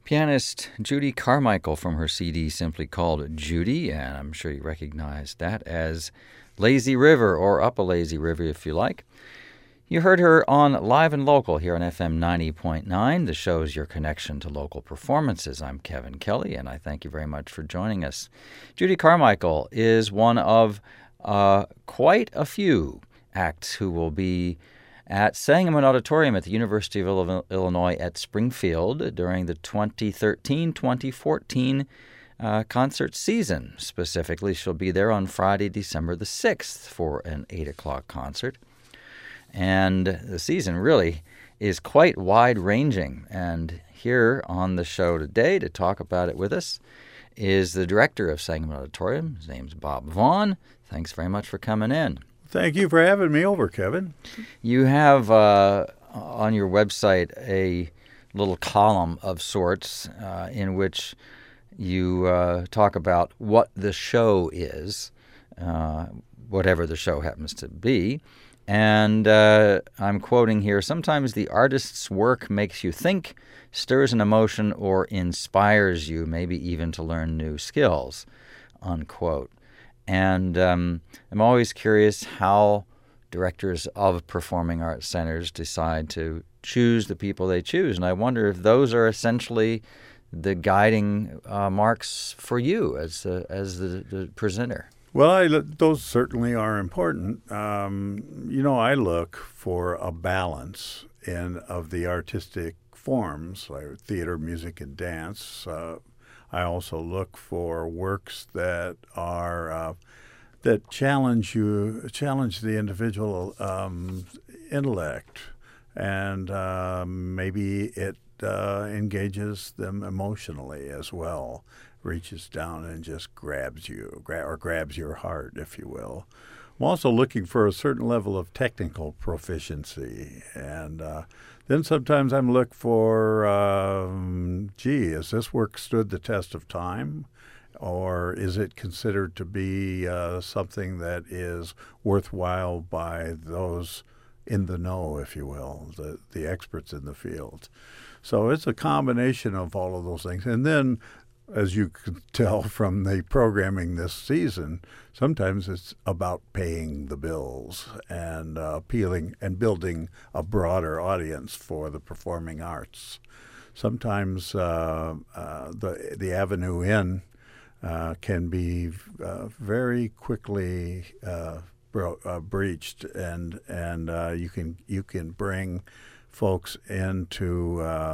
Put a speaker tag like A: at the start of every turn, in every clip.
A: Pianist Judy Carmichael from her CD simply called Judy, and I'm sure you recognize that as Lazy River, or Up a Lazy River if you like. You heard her on Live and Local here on FM 90.9. The show's your connection to local performances. I'm Kevin Kelly, and I thank you very much for joining us. Judy Carmichael is one of quite a few acts who will be at Sangamon Auditorium at the University of Illinois at Springfield during the 2013-2014 concert season. Specifically, she'll be there on Friday, December the 6th for an 8 o'clock concert. And the season really is quite wide-ranging. And here on the show today to talk about it with us is the director of Sangamon Auditorium. His name's Bob Vaughn. Thanks very much for coming in.
B: Thank you for having me over, Kevin.
A: You have on your website a little column of sorts in which you talk about what the show is, whatever the show happens to be. And I'm quoting here, sometimes the artist's work makes you think, stirs an emotion, or inspires you, maybe even to learn new skills, unquote. And I'm always curious how directors of performing arts centers decide to choose the people they choose. And I wonder if those are essentially the guiding marks for you as the presenter.
B: Well, those certainly are important. I look for a balance of the artistic forms, like theater, music, and dance. I also look for works that are that challenge the individual intellect, and maybe it engages them emotionally as well. Reaches down and just grabs you, or grabs your heart, if you will. I'm also looking for a certain level of technical proficiency, and then sometimes I'm looking for, has this work stood the test of time, or is it considered to be something that is worthwhile by those in the know, if you will, the experts in the field. So it's a combination of all of those things. And then, as you can tell from the programming this season, sometimes it's about paying the bills and appealing and building a broader audience for the performing arts. Sometimes the avenue in can be very quickly breached, and you can bring folks into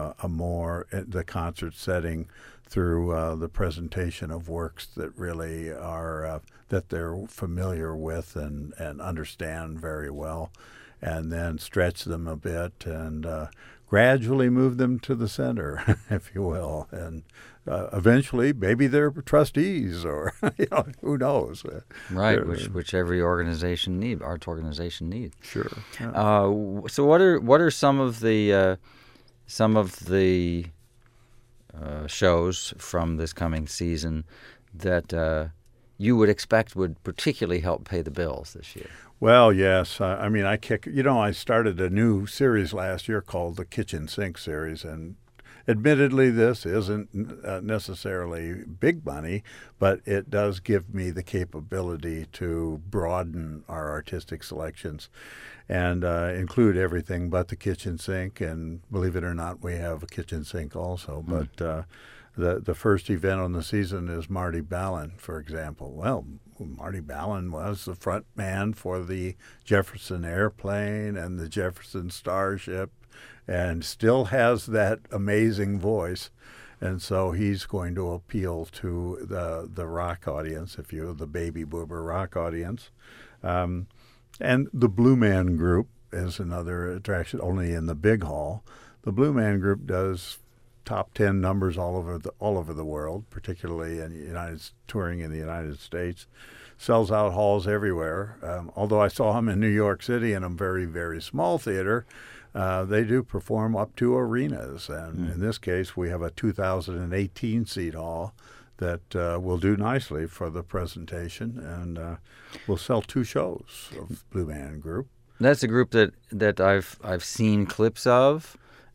B: the concert setting through the presentation of works that really are that they're familiar with and understand very well, and then stretch them a bit and gradually move them to the center, if you will, and eventually maybe they're trustees, or who knows.
A: Right, which every organization arts organization needs.
B: Sure. Yeah.
A: So what are some of the shows from this coming season that you would expect would particularly help pay the bills this year?
B: Well, yes. I started a new series last year called the Kitchen Sink series, and admittedly, this isn't necessarily big money, but it does give me the capability to broaden our artistic selections and include everything but the kitchen sink. And believe it or not, we have a kitchen sink also. But the first event on the season is Marty Balin, for example. Well, Marty Balin was the front man for the Jefferson Airplane and the Jefferson Starship, and still has that amazing voice. And so he's going to appeal to the rock audience, the baby boomer rock audience. And the Blue Man Group is another attraction, only in the big hall. The Blue Man Group does top 10 numbers all over the world, particularly touring in the United States. Sells out halls everywhere. Although I saw him in New York City in a very, very small theater, they do perform up to arenas. And in this case, we have a 2018 seat hall that will do nicely for the presentation, and we'll sell 2 shows of Blue Man Group.
A: That's a group that I've seen clips of,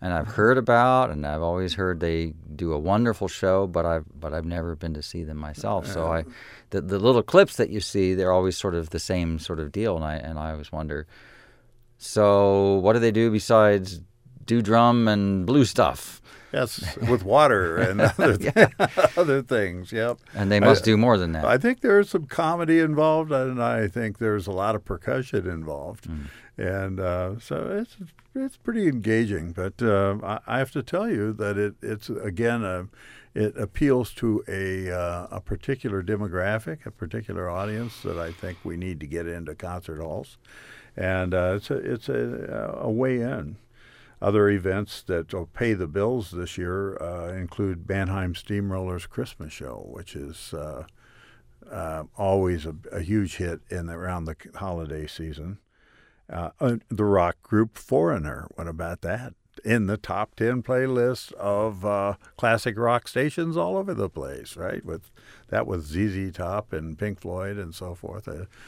A: and I've heard about, and I've always heard they do a wonderful show, but I've never been to see them myself. So the little clips that you see, they're always sort of the same sort of deal, and I always wonder, so what do they do besides do drum and blue stuff?
B: Yes, with water and other things. Yep.
A: And they must do more than that.
B: I think there's some comedy involved, and I think there's a lot of percussion involved, and so it's pretty engaging. But I have to tell you that it's again it appeals to a particular demographic, a particular audience that I think we need to get into concert halls, and it's a way in. Other events that will pay the bills this year include Mannheim Steamrollers Christmas Show, which is always a huge hit around the holiday season. The rock group Foreigner, what about that? In the top 10 playlist of classic rock stations all over the place, right? With ZZ Top and Pink Floyd and so forth.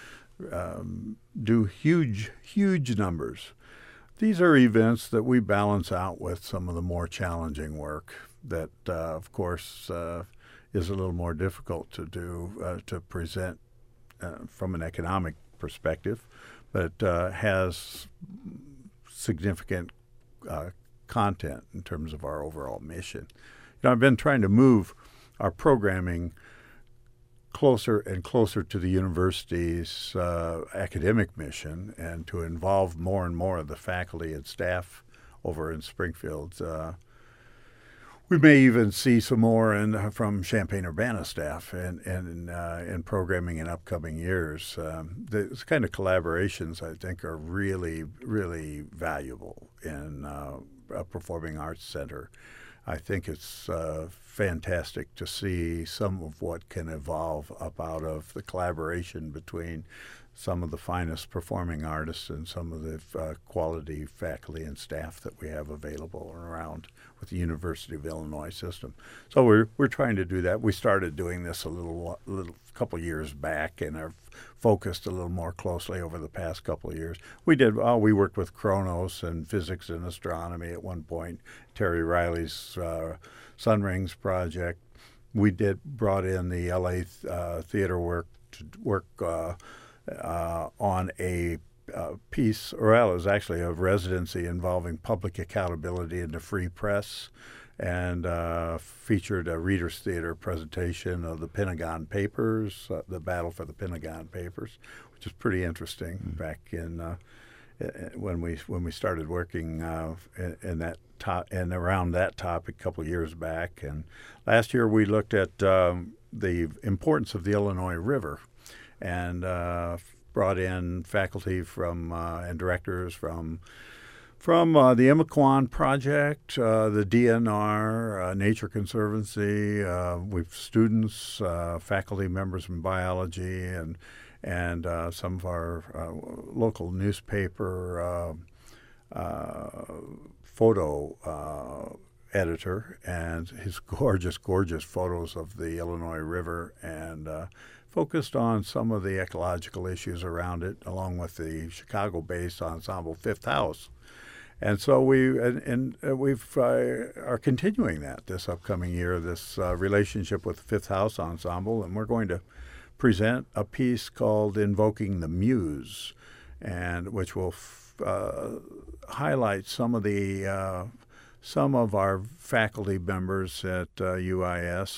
B: Do huge numbers. These are events that we balance out with some of the more challenging work that, of course, is a little more difficult to do, to present from an economic perspective, but has significant content in terms of our overall mission. I've been trying to move our programming closer and closer to the university's academic mission, and to involve more and more of the faculty and staff over in Springfield. We may even see some more from Champaign-Urbana staff in programming in upcoming years. This kind of collaborations, I think, are really, really valuable in a performing arts center. I think it's fantastic to see some of what can evolve up out of the collaboration between some of the finest performing artists and some of the quality faculty and staff that we have available around with the University of Illinois system. So we're trying to do that. We started doing this a little couple years back, and have focused a little more closely over the past couple of years. We worked with Kronos and physics and astronomy at one point. Terry Riley's Sun Rings project. We brought in the LA theater work to work on a piece, or it was actually a residency involving public accountability in the free press, and featured a Reader's Theater presentation of the Pentagon Papers, the battle for the Pentagon Papers, which is pretty interesting. Back in when we started working in that and around that topic a couple of years back. And last year we looked at the importance of the Illinois River, and brought in faculty and directors from the Imaquan Project, the DNR, Nature Conservancy. We've students, faculty members in biology, and some of our local newspaper photo editor, and his gorgeous photos of the Illinois River, and focused on some of the ecological issues around it, along with the Chicago-based ensemble Fifth House. And so we are continuing that this upcoming year, this relationship with the Fifth House Ensemble, and we're going to present a piece called Invoking the Muse, and which will highlight some of our faculty members at UIS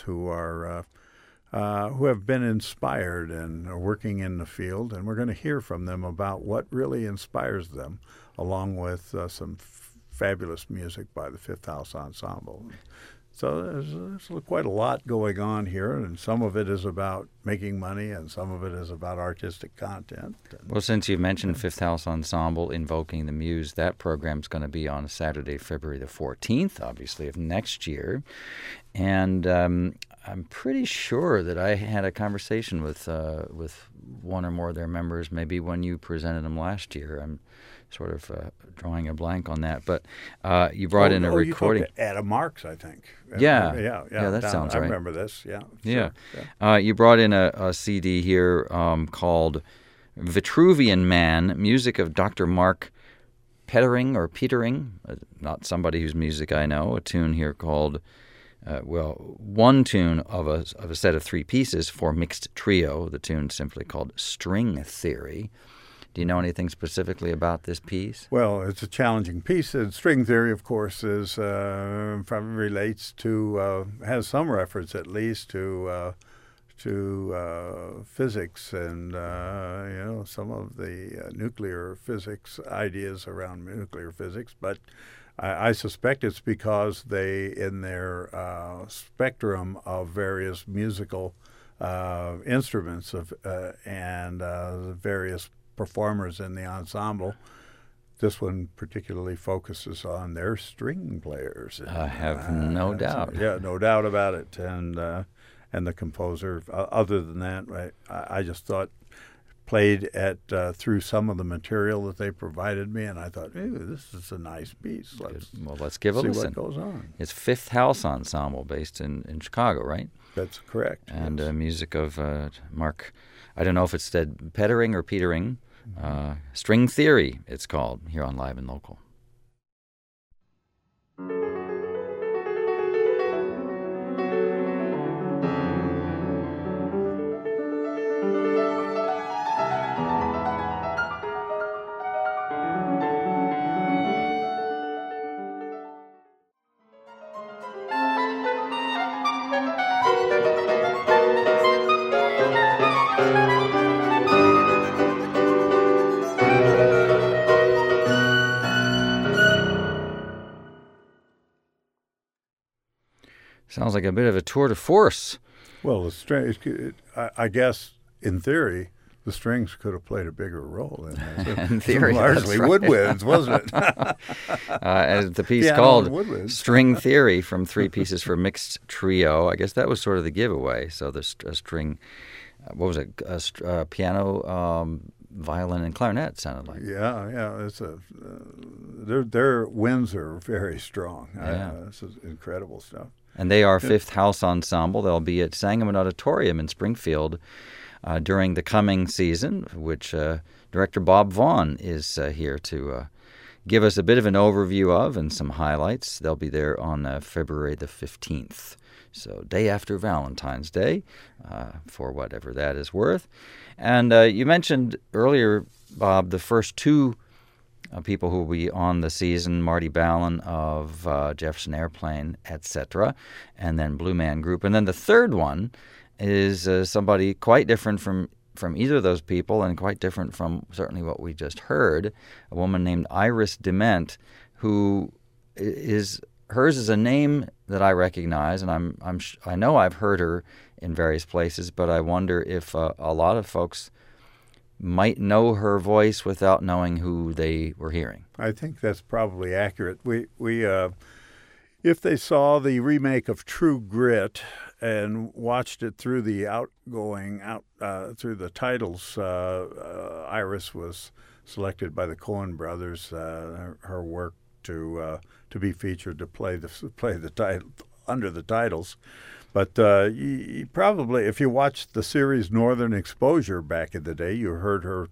B: who have been inspired and are working in the field, and we're going to hear from them about what really inspires them, along with some fabulous music by the Fifth House Ensemble. So there's quite a lot going on here, and some of it is about making money, and some of it is about artistic content.
A: Well, since you mentioned Fifth House Ensemble, Invoking the Muse, that program's going to be on Saturday, February the 14th, obviously, of next year. And I'm pretty sure that I had a conversation with one or more of their members, maybe when you presented them last year. I'm sort of drawing a blank on that, but you brought in a recording.
B: You talked to Adam Marks, I think.
A: Yeah, that
B: down,
A: sounds right.
B: I remember this. Yeah,
A: yeah.
B: Sure.
A: You brought in a CD here called Vitruvian Man: Music of Dr. Mark Pettering or Petering, not somebody whose music I know, a tune here called, one tune of a set of 3 pieces for mixed trio, the tune simply called String Theory. Do you know anything specifically about this piece?
B: Well, it's a challenging piece. And string theory, of course, is probably relates to has some reference at least to physics and some of the nuclear physics ideas around nuclear physics. But I suspect it's because they, in their spectrum of various musical instruments and various performers in the ensemble, this one particularly focuses on their string players.
A: I have no doubt.
B: Yeah, no doubt about it. And the composer, other than that, I just thought, played at through some of the material that they provided me, and I thought, this is a nice piece.
A: Let's give a listen.
B: See what goes on.
A: It's Fifth House Ensemble based in Chicago, right?
B: That's correct.
A: And
B: yes.
A: Music of Mark, I don't know if it's said Pettering or Petering, String Theory it's called, here on Live and Local. Sounds like a bit of a tour de force.
B: Well, the strings, I guess, in theory, the strings could have played a bigger role in this.
A: In theory,
B: largely
A: that's right.
B: woodwinds, wasn't it?
A: As the piece
B: Piano
A: called
B: and woodwinds.
A: String Theory from 3 pieces for mixed trio. I guess that was sort of the giveaway. So the string, what was it? Piano, violin, and clarinet sounded like.
B: Yeah. It's their winds are very strong.
A: Yeah.
B: This is incredible stuff.
A: And they are Fifth House Ensemble. They'll be at Sangamon Auditorium in Springfield during the coming season, which Director Bob Vaughn is here to give us a bit of an overview of and some highlights. They'll be there on February the 15th, so day after Valentine's Day, for whatever that is worth. And you mentioned earlier, Bob, the first 2 people who will be on the season, Marty Ballin of Jefferson Airplane, etc., and then Blue Man Group. And then the third one is somebody quite different from either of those people and quite different from certainly what we just heard, a woman named Iris DeMent, who hers is a name that I recognize, and I know I've heard her in various places, but I wonder if a lot of folks might know her voice without knowing who they were hearing.
B: I think that's probably accurate. We if they saw the remake of True Grit and watched it through the through the titles, Iris was selected by the Coen brothers. Her work to be featured to play the title under the titles. But you probably, if you watched the series Northern Exposure back in the day, you heard her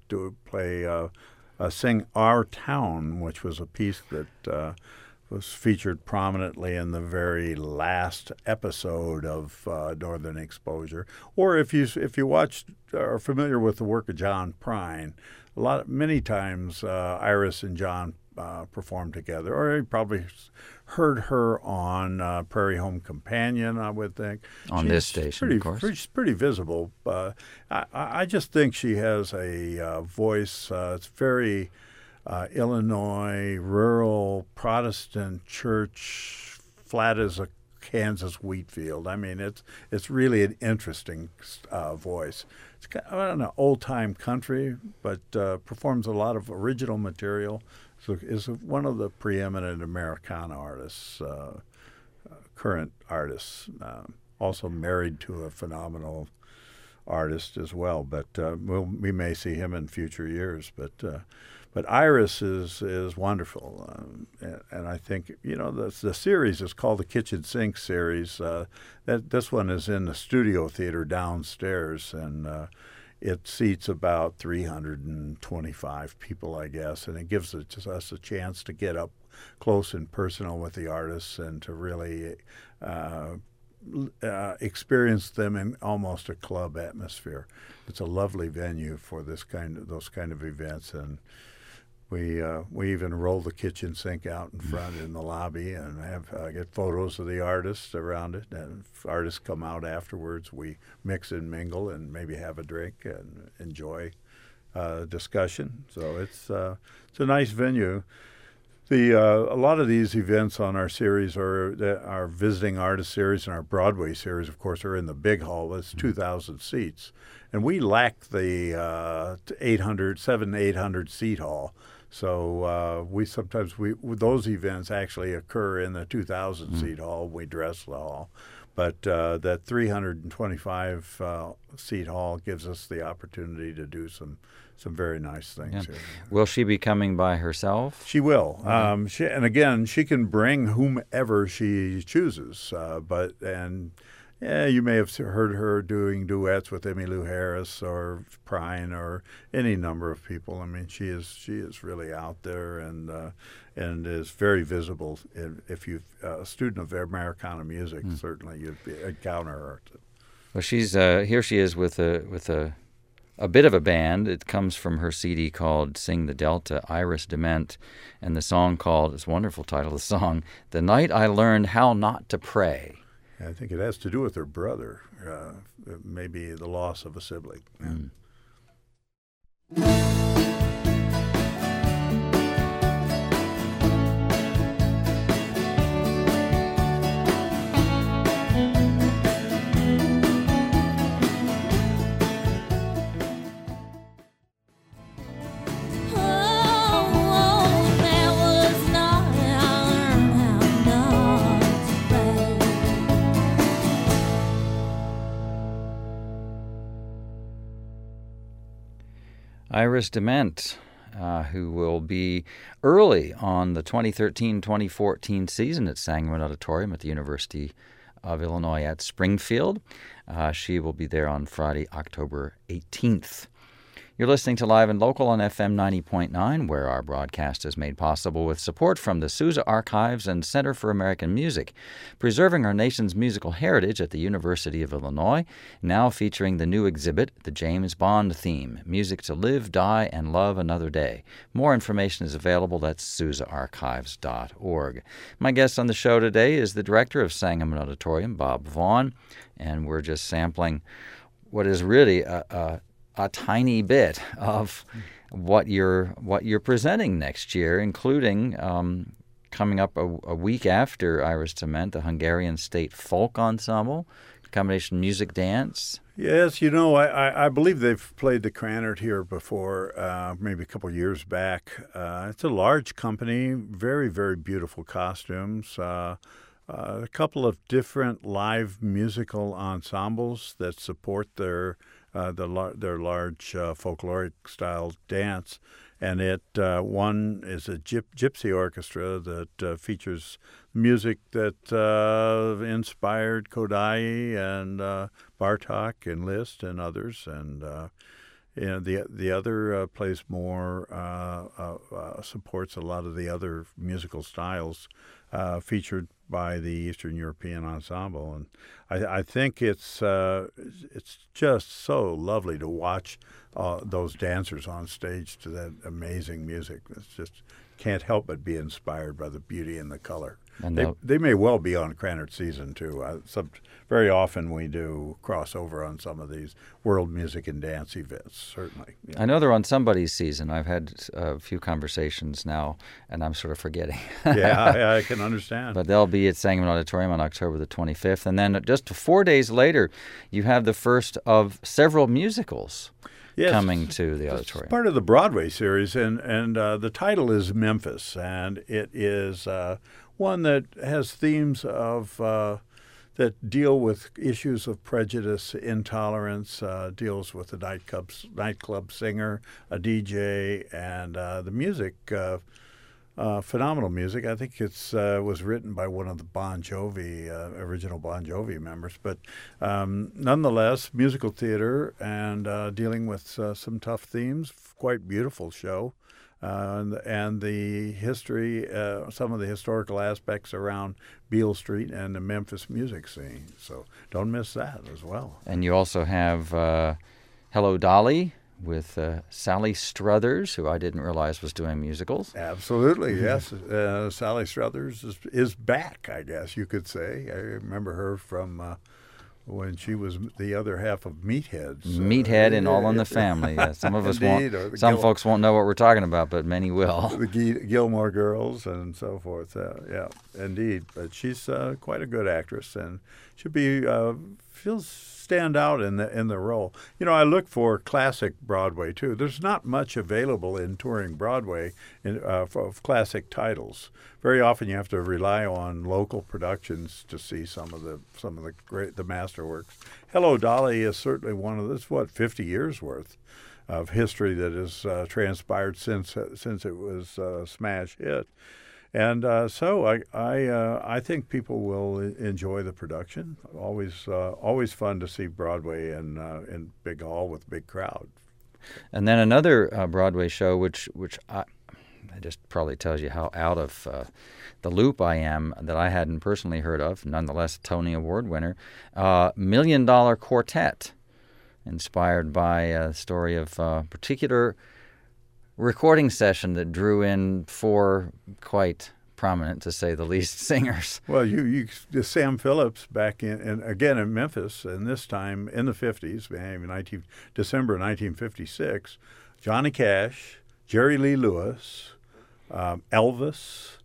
B: sing Our Town, which was a piece that was featured prominently in the very last episode of Northern Exposure. Or if you watched or are familiar with the work of John Prine, many times Iris and John performed together, or you probably heard her on Prairie Home Companion, I would think.
A: On this station, of course.
B: She's pretty visible. I just think she has a voice. It's very Illinois, rural, Protestant church, flat as a Kansas wheat field. I mean, it's really an interesting voice. It's kind of, I don't know, old-time country, but performs a lot of original material. So is one of the preeminent Americana artists, current artists. Also married to a phenomenal artist as well. But we may see him in future years. But Iris is wonderful, and I think the series is called the Kitchen Sink series. This one is in the studio theater downstairs, and it seats about 325 people, I guess, and it gives us a chance to get up close and personal with the artists and to really experience them in almost a club atmosphere. It's a lovely venue for those kind of events, and we even roll the kitchen sink out in front in the lobby and get photos of the artists around it. And if artists come out afterwards, we mix and mingle and maybe have a drink and enjoy discussion. So it's a nice venue. A lot of these events on our series our visiting artist series and our Broadway series, of course, are in the big hall. That's 2,000 seats, and we lack the 800 seat hall. So those events actually occur in the 2,000 seat hall. We dress the hall, but that 325 seat hall gives us the opportunity to do some very nice things here.
A: Will she be coming by herself?
B: She will. And again, she can bring whomever she chooses. You may have heard her doing duets with Emmylou Harris or Prine or any number of people. I mean, she is really out there and is very visible. If you're a student of Americana music, certainly you'd encounter her.
A: Well, she's here. She is with a bit of a band. It comes from her CD called Sing the Delta, Iris DeMent, and the song called, it's a wonderful title, the song, The Night I Learned How Not to Pray.
B: I think it has to do with her brother, maybe the loss of a sibling. Yeah.
A: Iris DeMent, who will be early on the 2013-2014 season at Sangamon Auditorium at the University of Illinois at Springfield. She will be there on Friday, October 18th. You're listening to Live and Local on FM 90.9, where our broadcast is made possible with support from the Sousa Archives and Center for American Music, preserving our nation's musical heritage at the University of Illinois, now featuring the new exhibit, The James Bond Theme, Music to Live, Die, and Love Another Day. More information is available at sousaarchives.org. My guest on the show today is the director of Sangamon Auditorium, Bob Vaughn, and we're just sampling what is really a tiny bit of what you're presenting next year, including coming up a week after Iris DeMent, the Hungarian State Folk Ensemble, combination music dance.
B: Yes, I believe they've played the Krannert here before, maybe a couple of years back. It's a large company, very, very beautiful costumes. A couple of different live musical ensembles that support their large folkloric style dance, and one is a gypsy orchestra that features music that inspired Kodály and Bartók and Liszt and others, and the other plays more supports a lot of the other musical styles featured by the Eastern European Ensemble, and I think it's just so lovely to watch those dancers on stage to that amazing music. It's just can't help but be inspired by the beauty and the color. And they may well be on Krannert season too. Very often we do crossover on some of these world music and dance events, certainly. Yeah.
A: I know they're on somebody's season. I've had a few conversations now, and I'm sort of forgetting.
B: Yeah, I can understand.
A: But they'll be at Sangamon Auditorium on October the 25th. And then just 4 days later, you have the first of several musicals. Yes, coming to the auditorium.
B: It's part of the Broadway series, and the title is Memphis, and it is one that has themes of that deal with issues of prejudice, intolerance, deals with a nightclub singer, a DJ, and the music Phenomenal music. I think it's was written by one of the Bon Jovi original Bon Jovi members, but nonetheless, musical theater and dealing with some tough themes. Quite beautiful show, and the history, some of the historical aspects around Beale Street and the Memphis music scene. So don't miss that as well.
A: And you also have Hello, Dolly, with Sally Struthers, who I didn't realize was doing musicals.
B: Absolutely, yes. Sally Struthers is back, I guess you could say. I remember her from when she was the other half of Meathead.
A: Meathead and All in the Family. Yeah, some of us
B: Indeed,
A: won't. Some folks won't know what we're talking about, but many will.
B: The Gilmore Girls and so forth. Yeah, indeed. But she's quite a good actress, and should be feels stand out in the role. You know, I look for classic Broadway too. There's not much available in touring Broadway of classic titles. Very often you have to rely on local productions to see some of the great masterworks. Hello, Dolly is certainly one of this. 50 years worth of history that has transpired since it was a smash hit. And so I think people will enjoy the production. Always fun to see Broadway in big hall with big crowd.
A: And then another Broadway show, which it just probably tells you how out of the loop I am, that I hadn't personally heard of. Nonetheless, Tony Award winner, $1 Million Quartet, inspired by a story of a particular recording session that drew in 4 quite prominent, to say the least, singers.
B: Well, you Sam Phillips back again in Memphis, and this time in the 50s, December 1956, Johnny Cash, Jerry Lee Lewis, Elvis,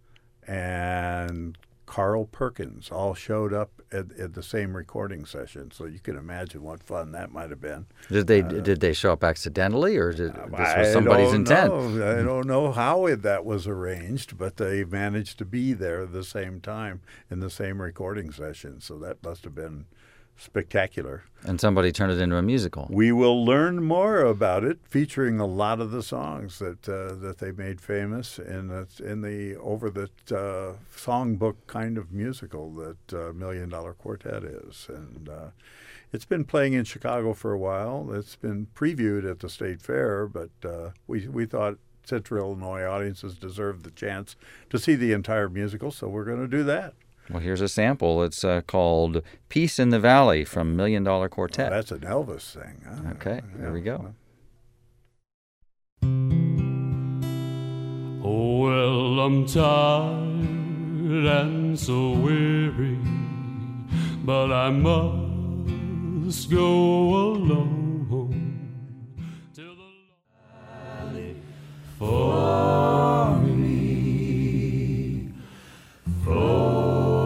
B: and Carl Perkins all showed up at the same recording session, so you can imagine what fun that might have been.
A: Did they show up accidentally, or this was somebody's intent?
B: I don't know how that was arranged, but they managed to be there at the same time in the same recording session, so that must have been spectacular.
A: And somebody turned it into a musical.
B: We will learn more about it, featuring a lot of the songs that they made famous in the over the songbook kind of musical that $1 Million Quartet is. And it's been playing in Chicago for a while. It's been previewed at the State Fair, but we thought Central Illinois audiences deserved the chance to see the entire musical, so we're going to do that.
A: Well, here's a sample. It's called Peace in the Valley from $1 Million Quartet.
B: Oh, that's an Elvis thing. Huh?
A: Okay, here we go.
C: Oh, well, I'm tired and so weary, but I must go alone till the valley for me, for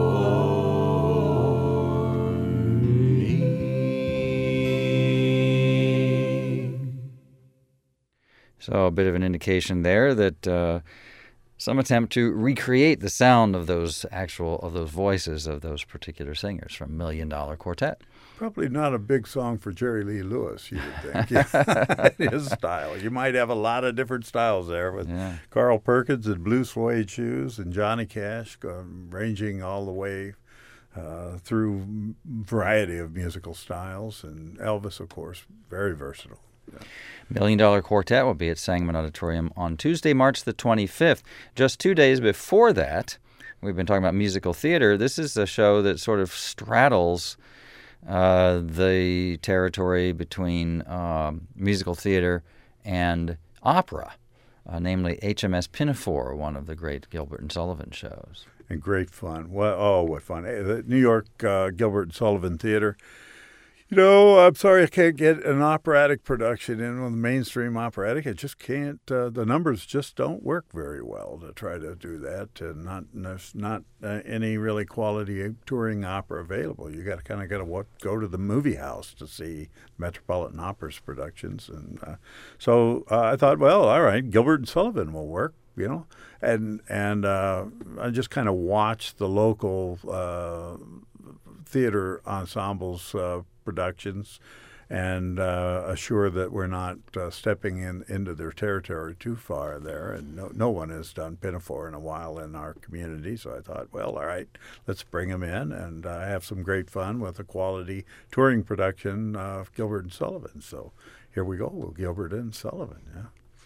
A: So a bit of an indication there that some attempt to recreate the sound of those voices of those particular singers from $1 Million Quartet.
B: Probably not a big song for Jerry Lee Lewis, you would think. His style. You might have a lot of different styles there with Carl Perkins and Blue Suede Shoes and Johnny Cash ranging all the way through a variety of musical styles. And Elvis, of course, very versatile. Yeah.
A: $1 Million Quartet will be at Sangamon Auditorium on Tuesday, March the 25th. Just 2 days before that, we've been talking about musical theater. This is a show that sort of straddles the territory between musical theater and opera, namely HMS Pinafore, one of the great Gilbert and Sullivan shows.
B: And great fun. Well, what fun. The New York Gilbert and Sullivan Theater. You know, I'm sorry I can't get an operatic production in with mainstream operatic. It just can't. The numbers just don't work very well to try to do that. And there's not any really quality touring opera available. You got to go to the movie house to see Metropolitan Opera's productions. And so I thought, well, all right, Gilbert and Sullivan will work. You know, and I just kind of watched the local theater ensembles productions, and assure that we're not stepping into their territory too far there. And no one has done Pinafore in a while in our community, so I thought, well, all right, let's bring them in and have some great fun with a quality touring production of Gilbert and Sullivan. So here we go with Gilbert and Sullivan. Yeah.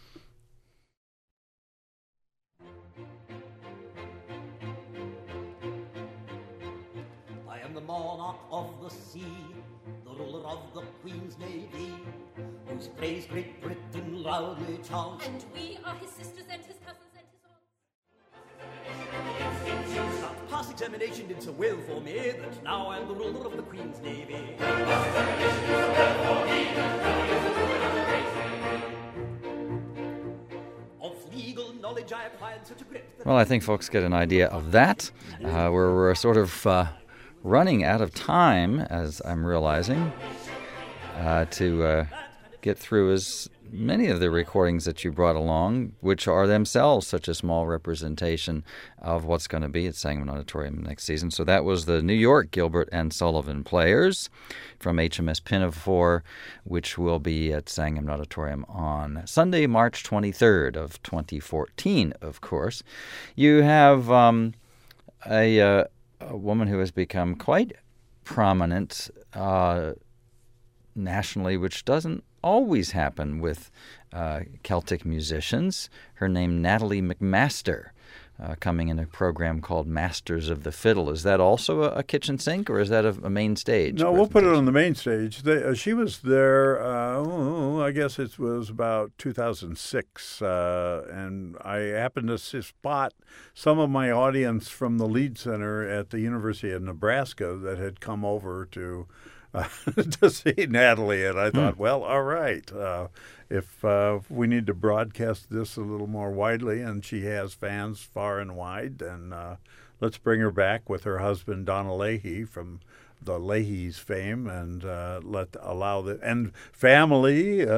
D: I am the monarch of the sea, the ruler of the Queen's Navy, whose praise Great Britain loudly chaunts.
E: And we are his sisters and his cousins and his aunts.
D: That past examination did so well for me that now I'm the ruler of the Queen's Navy. Of legal knowledge I acquired such a grip that...
A: Well, I think folks get an idea of that. We're sort of running out of time, as I'm realizing, to get through as many of the recordings that you brought along, which are themselves such a small representation of what's going to be at Sangamon Auditorium next season. So that was the New York Gilbert and Sullivan Players from HMS Pinafore, which will be at Sangamon Auditorium on Sunday, March 23rd of 2014, of course. You have a woman who has become quite prominent nationally, which doesn't always happen with Celtic musicians. Her name, Natalie MacMaster, coming in a program called Masters of the Fiddle. Is that also a kitchen sink, or is that a main stage?
B: No, we'll put it on the main stage. She was there, I guess it was about 2006, and I happened to spot some of my audience from the Lead Center at the University of Nebraska that had come over to see Natalie, and I thought, well, all right, if we need to broadcast this a little more widely, and she has fans far and wide, then let's bring her back with her husband, Donna Leahy, from the Leahy's fame, and and family,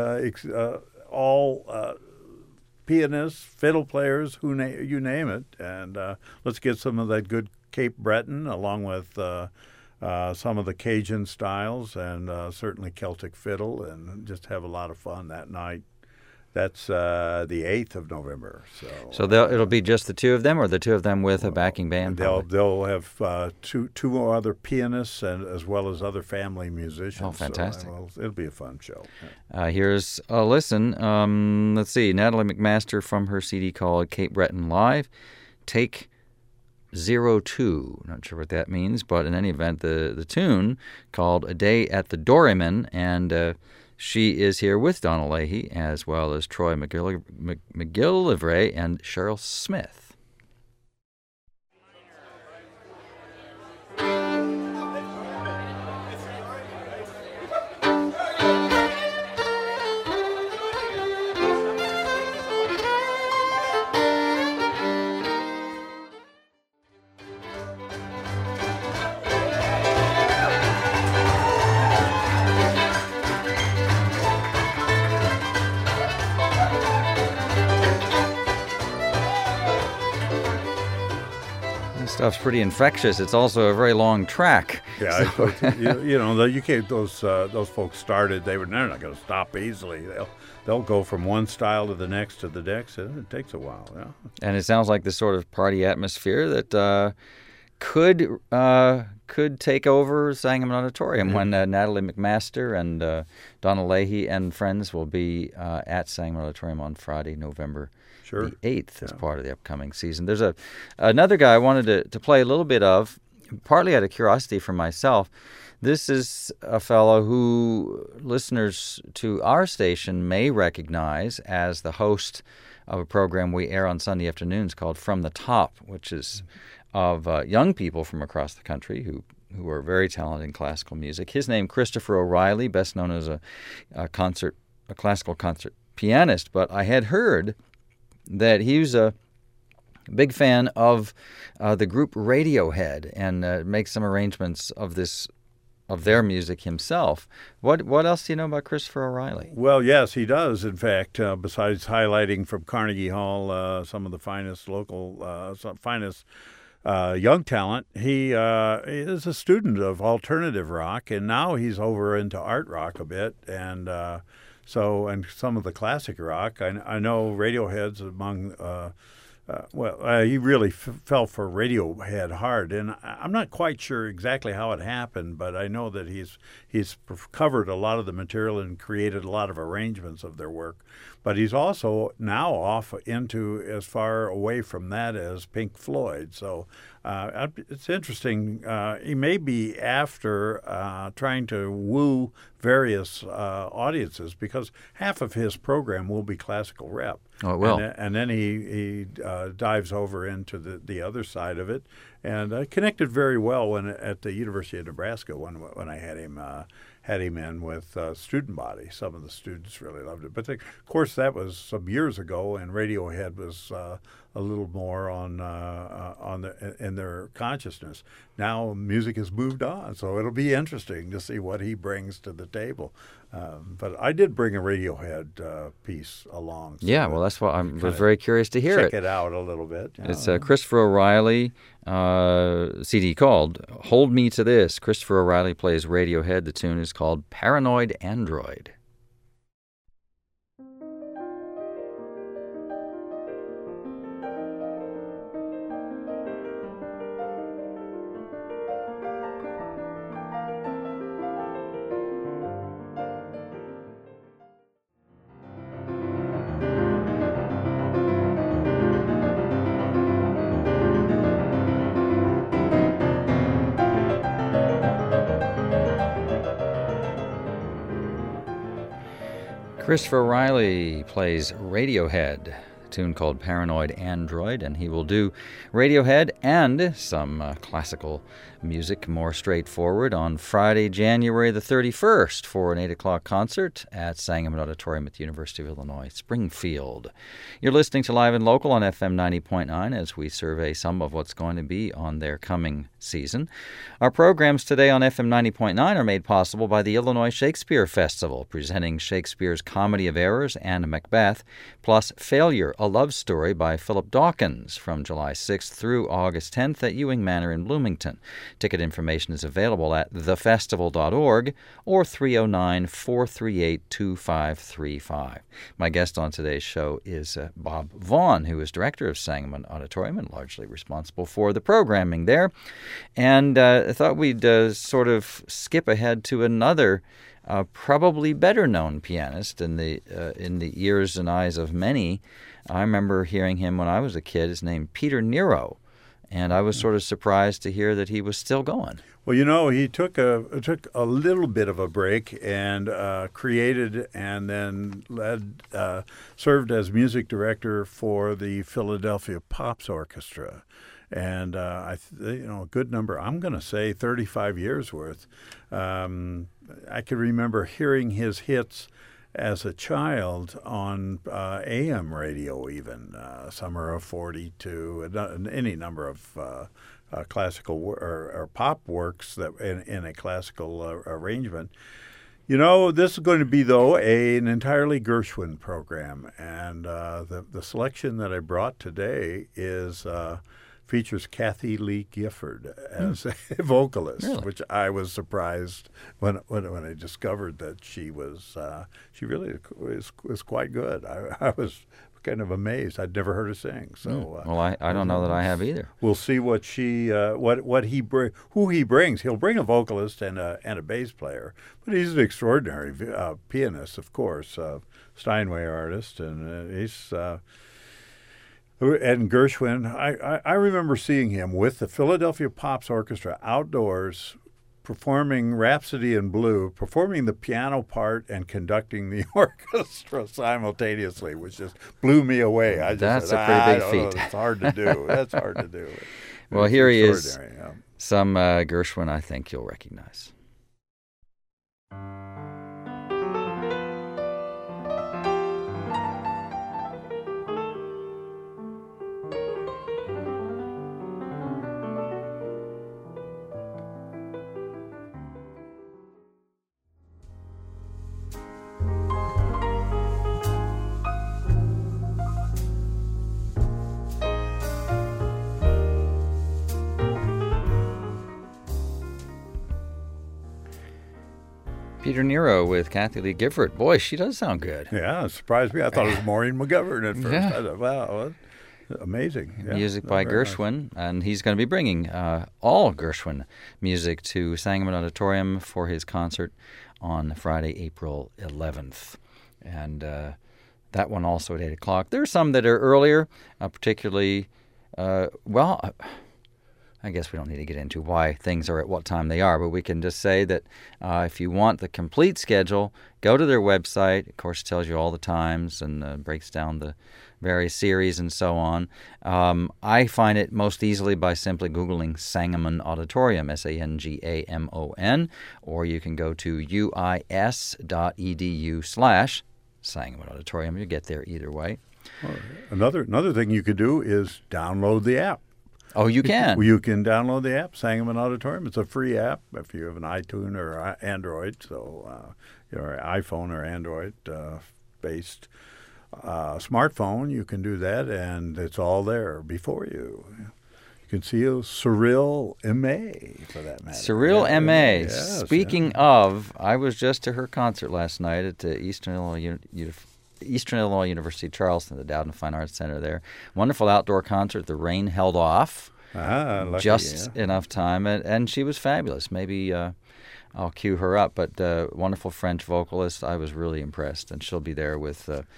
B: all pianists, fiddle players, you name it, and let's get some of that good Cape Breton along with some of the Cajun styles, and certainly Celtic fiddle, and just have a lot of fun that night. That's the 8th of November. So
A: it'll be just the two of them, or the two of them with a backing band?
B: They'll have two other pianists, and as well as other family musicians.
A: Oh, fantastic.
B: So, it'll be a fun show.
A: Here's a listen. Let's see. Natalie MacMaster from her CD called Cape Breton Live. Take 02. Not sure what that means, but in any event, the tune called A Day at the Doryman, and she is here with Donna Leahy, as well as Troy McGillivray and Cheryl Smith. Stuff's pretty infectious. It's also a very long track.
B: Yeah, so. You can't. Those folks started. They're not going to stop easily. They'll go from one style to the next to the next. It takes a while. Yeah.
A: And it sounds like this sort of party atmosphere that could take over Sangamon Auditorium when Natalie MacMaster and Donna Leahy and friends will be at Sangamon Auditorium on Friday, November the 8th as part of the upcoming season. There's another guy I wanted to play a little bit of, partly out of curiosity for myself. This is a fellow who listeners to our station may recognize as the host of a program we air on Sunday afternoons called From the Top, which is of young people from across the country who are very talented in classical music. His name, Christopher O'Reilly, best known as a classical concert pianist, but I had heard that he was a big fan of the group Radiohead and makes some arrangements of their music himself. What else do you know about Christopher O'Reilly?
B: Well, yes, he does. In fact, besides highlighting from Carnegie Hall some of the finest young talent. He is a student of alternative rock, and now he's over into art rock a bit, and and some of the classic rock. I know Radiohead's among. He really fell for Radiohead hard, and I'm not quite sure exactly how it happened, but I know that he's covered a lot of the material and created a lot of arrangements of their work. But he's also now off into as far away from that as Pink Floyd. So it's interesting. He may be after trying to woo various audiences, because half of his program will be classical rep.
A: Oh, it will.
B: And then he dives over into the other side of it, and connected very well at the University of Nebraska when I had him in with student body. Some of the students really loved it, but of course that was some years ago, and Radiohead was a little more in their consciousness. Now music has moved on, so it'll be interesting to see what he brings to the table. But I did bring a Radiohead piece along. So
A: yeah, well, that's what I was very curious to hear.
B: Check it out a little bit.
A: It's Christopher O'Reilly CD called Hold Me to This. Christopher O'Reilly plays Radiohead. The tune is called Paranoid Android. Christopher Riley plays Radiohead, a tune called Paranoid Android, and he will do Radiohead and some classical music, more straightforward, on Friday, January the 31st for an 8 o'clock concert at Sangamon Auditorium at the University of Illinois, Springfield. You're listening to Live and Local on FM 90.9 as we survey some of what's going to be on their coming season. Our programs today on FM 90.9 are made possible by the Illinois Shakespeare Festival, presenting Shakespeare's Comedy of Errors and Macbeth, plus Failure, a Love Story by Philip Dawkins, from July 6th through August 10th at Ewing Manor in Bloomington. Ticket information is available at thefestival.org or 309-438-2535. My guest on today's show is Bob Vaughn, who is director of Sangamon Auditorium and largely responsible for the programming there. And I thought we'd sort of skip ahead to another probably better-known pianist in the ears and eyes of many. I remember hearing him when I was a kid. His name Peter Nero. And I was sort of surprised to hear that he was still going.
B: Well, you know, he took a little bit of a break and created and then served as music director for the Philadelphia Pops Orchestra. And, a good number, I'm going to say 35 years worth. I can remember hearing his hits as a child on AM radio even, Summer of 42, any number of classical or pop works that in a classical arrangement. You know, this is going to be, though, an entirely Gershwin program, and the selection that I brought today features Kathy Lee Gifford as a vocalist, really? Which I was surprised when I discovered that she really was quite good. I was kind of amazed. I'd never heard her sing. So
A: well, I don't know that I have either.
B: We'll see what who he brings. He'll bring a vocalist and a bass player, but he's an extraordinary pianist, of course, Steinway artist, and he's. And Gershwin, I remember seeing him with the Philadelphia Pops Orchestra outdoors performing Rhapsody in Blue, performing the piano part and conducting the orchestra simultaneously, which just blew me away.
A: That's a pretty big feat.
B: It's hard to do. That's hard to do.
A: Well, here he is. Yeah. Some Gershwin I think you'll recognize. Peter Nero with Kathy Lee Gifford. Boy, she does sound good.
B: Yeah, it surprised me. I thought it was Maureen McGovern at first.
A: Yeah.
B: I thought, wow, amazing. Yeah,
A: Music by
B: very nice.
A: Gershwin, and he's going to be bringing all Gershwin music to Sangamon Auditorium for his concert on Friday, April 11th. And that one also at 8 o'clock. There are some that are earlier, particularly, I guess we don't need to get into why things are at what time they are, but we can just say that if you want the complete schedule, go to their website. Of course, it tells you all the times and breaks down the various series and so on. I find it most easily by simply Googling Sangamon Auditorium, Sangamon, or you can go to uis.edu/Sangamon Auditorium. You get there either way.
B: Another thing you could do is download the app.
A: Oh, you can?
B: You can download the app, Sangamon Auditorium. It's a free app if you have an iTunes or Android, so your iPhone or Android-based smartphone, you can do that, and it's all there before you. You can see Cyril M.A. for that matter.
A: Cyril M.A.
B: Yes,
A: Speaking of, I was just to her concert last night at Eastern Illinois University Charleston, the Dowden Fine Arts Center there. Wonderful outdoor concert. The rain held off
B: Lucky,
A: just
B: yeah.
A: enough time, and she was fabulous. Maybe I'll cue her up, but wonderful French vocalist. I was really impressed, and she'll be there with a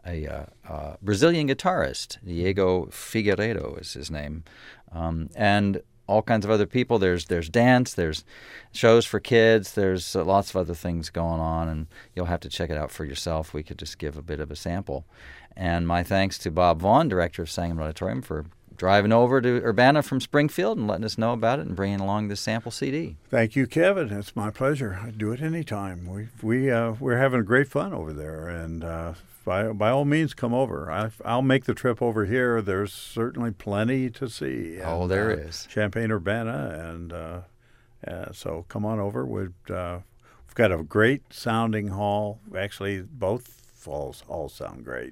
A: Brazilian guitarist, Diego Figueiredo is his name, and all kinds of other people. There's dance, there's shows for kids, there's lots of other things going on, and you'll have to check it out for yourself. We could just give a bit of a sample. And my thanks to Bob Vaughn, director of Sangamon Auditorium, for driving over to Urbana from Springfield and letting us know about it and bringing along this sample CD.
B: Thank you, Kevin. It's my pleasure. I'd do it anytime. We're having great fun over there, and by all means, come over. I'll make the trip over here. There's certainly plenty to see.
A: Oh, there is.
B: Champaign-Urbana, and so come on over. We've got a great sounding hall. Actually, both halls sound great,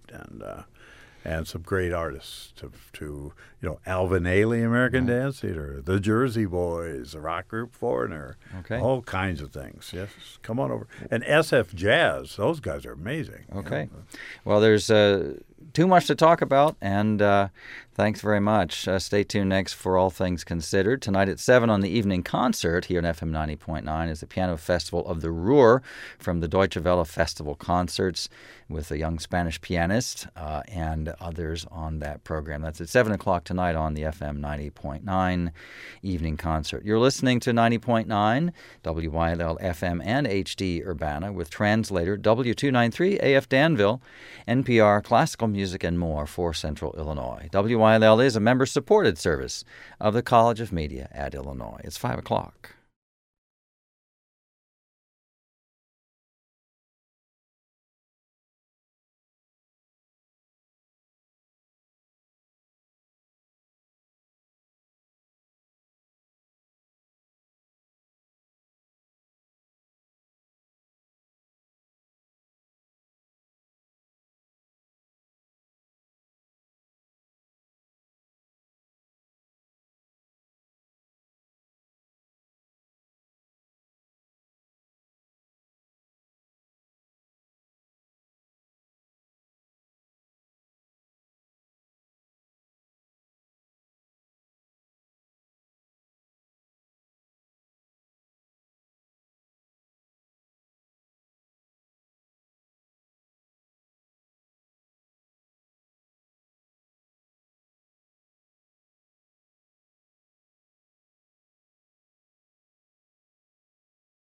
B: and some great artists to Alvin Ailey, American Dance Theater, the Jersey Boys, the rock group Foreigner, all kinds of things. Yes, come on over. And SF Jazz, those guys are amazing.
A: Okay. Well, there's too much to talk about, and thanks very much. Stay tuned next for All Things Considered. Tonight at 7 on the evening concert here on FM 90.9 is the Piano Festival of the Ruhr from the Deutsche Welle Festival Concerts with a young Spanish pianist and others on that program. That's at 7 o'clock tonight on the FM 90.9 evening concert. You're listening to 90.9 WYLL FM and HD Urbana with translator W293 AF Danville, NPR Classical Music and more for Central Illinois. WYLL is a member-supported service of the College of Media at Illinois. It's 5 o'clock.